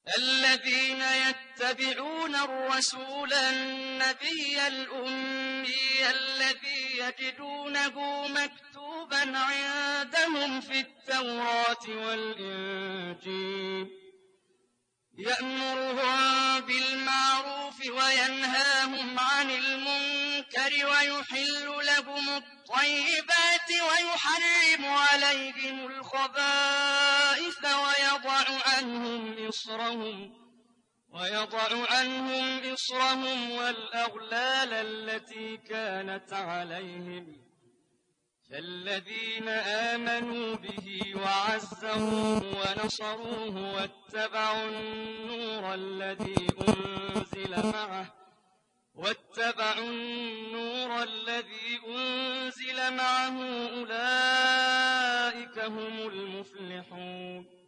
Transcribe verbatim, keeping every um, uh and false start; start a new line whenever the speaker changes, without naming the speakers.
الذين يتبعون الرسول النبي الأمي الذي يجدونه مكتوبا عندهم في التوراة والإنجيل يأمرهم بالمعروف وينهاهم عن المنكر ويحل لهم الطيبات ويحرم عليهم الخبائث ويضع عنهم إصرهم ويضع عنهم إصرهم والأغلال التي كانت عليهم فالذين آمنوا به وعزروه ونصروه واتبعوا النور الذي أنزل معه واتبعوا النور الذي أنزل معه أولئك هم المفلحون